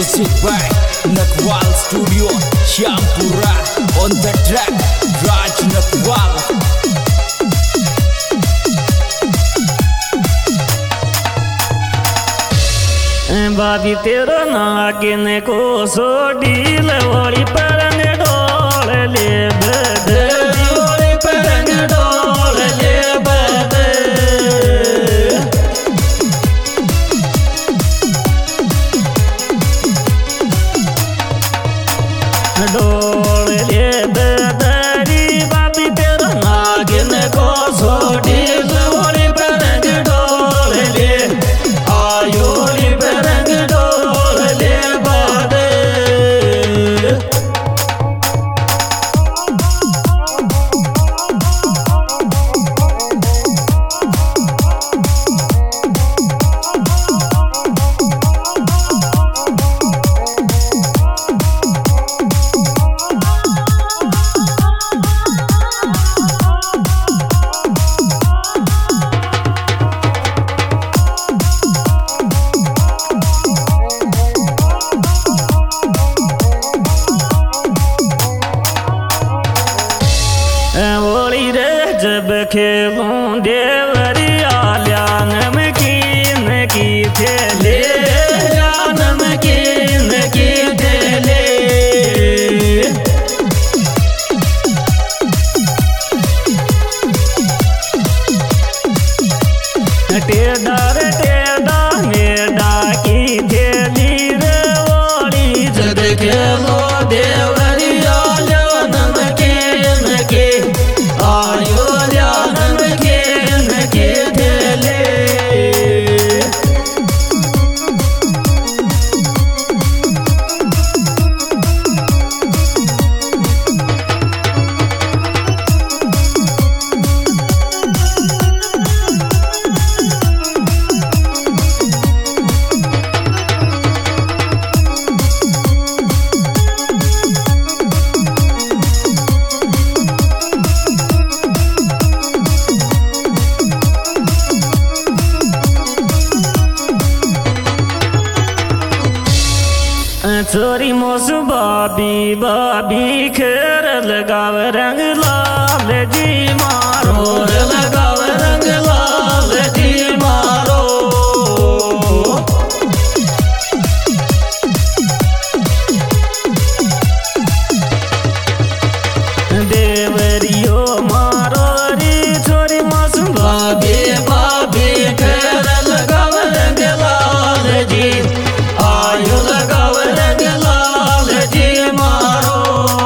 Music by Nakwal Studio, Syampura. On the track, Raj Nakwal. बाबी तेरो नागिन को सोडील वोली परन डोल ले बदे वोली परन डोल ले बदे डोल ले बदरी बाबी तेरो नागिन को सोडील वोली परन डोल ले आयो जब खेलूं देवरिया ल्यान में की थेले ल्यान में की थेले टेढ़ा मेढ़ा की थेली रे ओली जब खेलो देवरिया ल्यान में की आयो छोरी मोस बाबी खेर लगाव रंग लाल जी मारो लगाव रंग लाल जी मारो देवरियो मारो री छोरी मोस बाबी खेर लगाव रंग लाल जी आयो लगाव रंग लाल जी मारो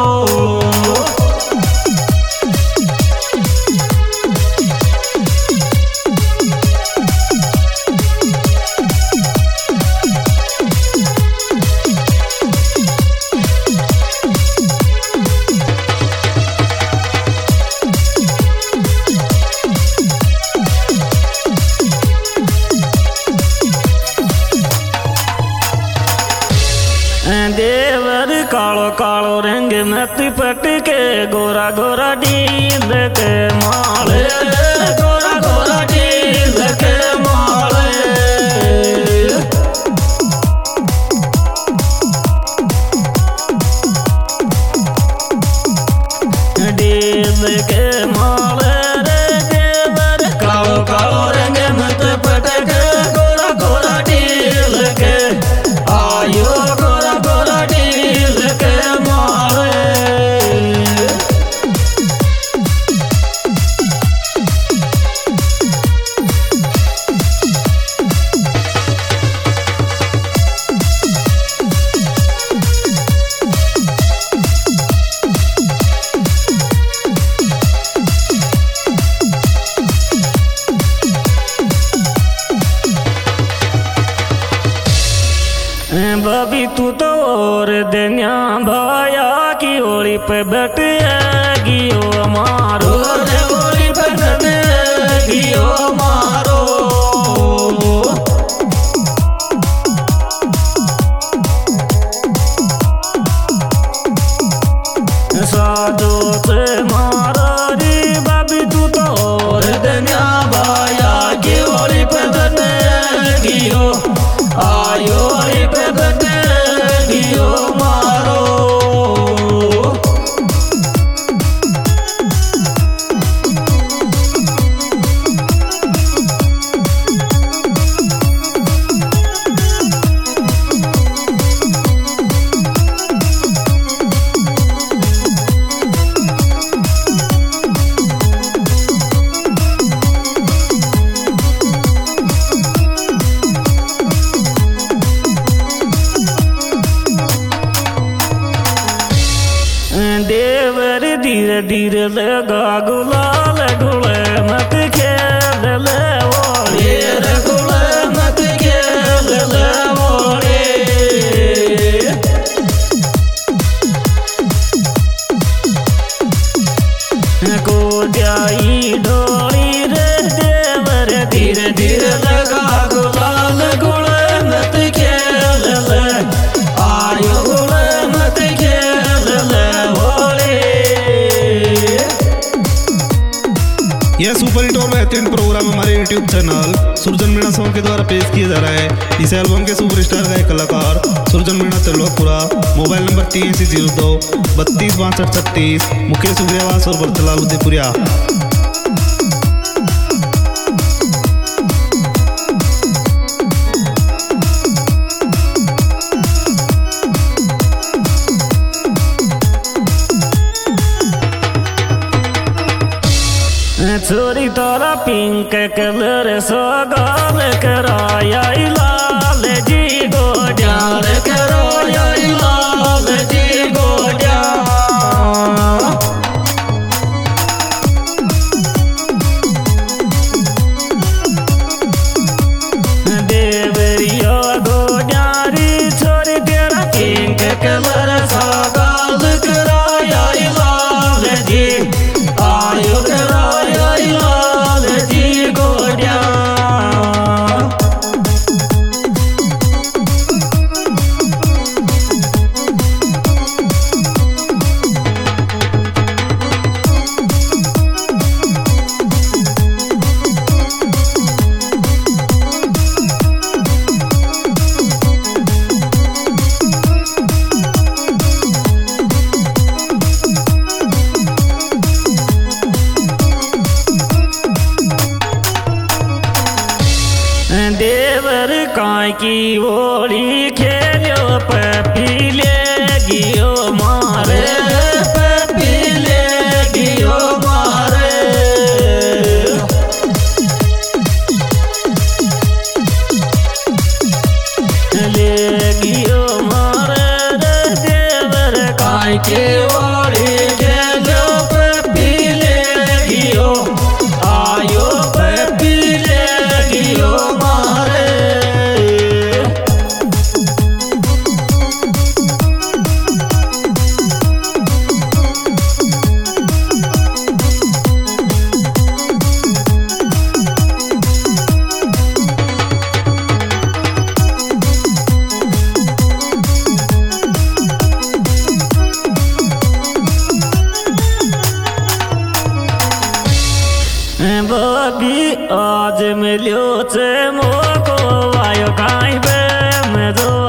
देवर कालो कालो रंग मत पटके गोरा गोरा डील के माले गोरा गोरा डील के माले डील के माले रे देवर कालो कालो रंग मत पटके गोरा गोरा डील के आयो बबी तू तो और दुनिया भाया की ओली पे बैठेगियो मारो रे ओली पे बैठेगियो मारो साजो से मारो रे बबी तू तो और दुनिया भाया की ओली पे बैठेगियो आयो पे बैठे धीरे लगा गुलाल गुले मत खेल ले ओरे रे गुले मत खेल ले ओरे को जाई डोरी रे देवर धीरे धीरे लगा गुलाल गुले मत खेल ले आयो गुले मत खेल ले ओरे। यह सुपर हिट और बेहतरीन प्रोग्राम हमारे YouTube channel Surjan Meena song के द्वारा पेश किया जा रहा है। इस एल्बम के सुपरस्टार गायक कलाकार सुरजन मीणा त्रिलोकपुरा। मोबाइल नंबर 8302 32 62 36, मुकेश उग्रेवास और बरतलाल उदयपुरिया। छोरी तोरा पिंक कलर सगाल कराया लाल जी गोड्याल कराया लाल जी गोड्या देवरिया गोड्यारी छोरी तेरा पिंक कलर सगाल कराया लाल जी आयो कराया लाल जी गोड्या। देवर काय की ओली खेलो पपी ले गियो मारे पपी ले गियो मारे ले गियो मारे देवर काय की ओली खेलो पपी ले गियो आयो पपी ले गियो मारे। बबी आज मिलियो से मोको आयो काई बे में दो